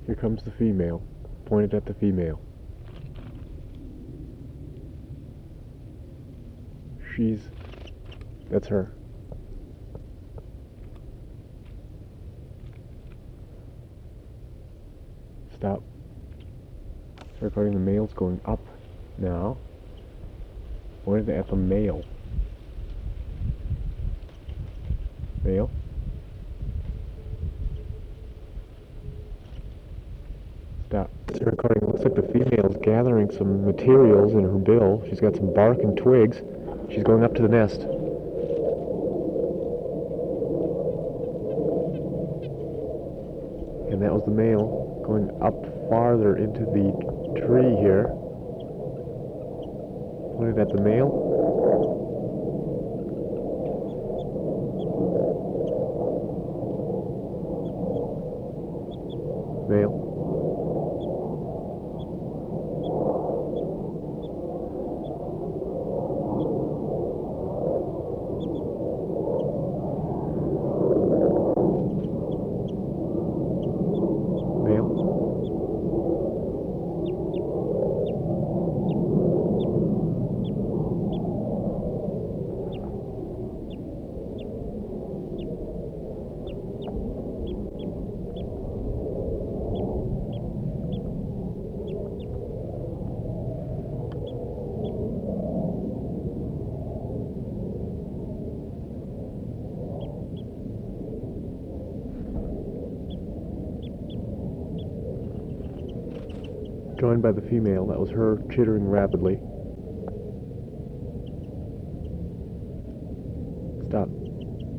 Here comes the female, pointed at the female. That's her. Stop. Recording the male's going up now. Pointed at the male. Male. Stop. It's recording. It looks like the female's gathering some materials in her bill. She's got some bark and twigs. She's going up to the nest. And that was the male going up farther into the tree here. Pointed at the male. Male. Joined by the female. That was her chittering rapidly.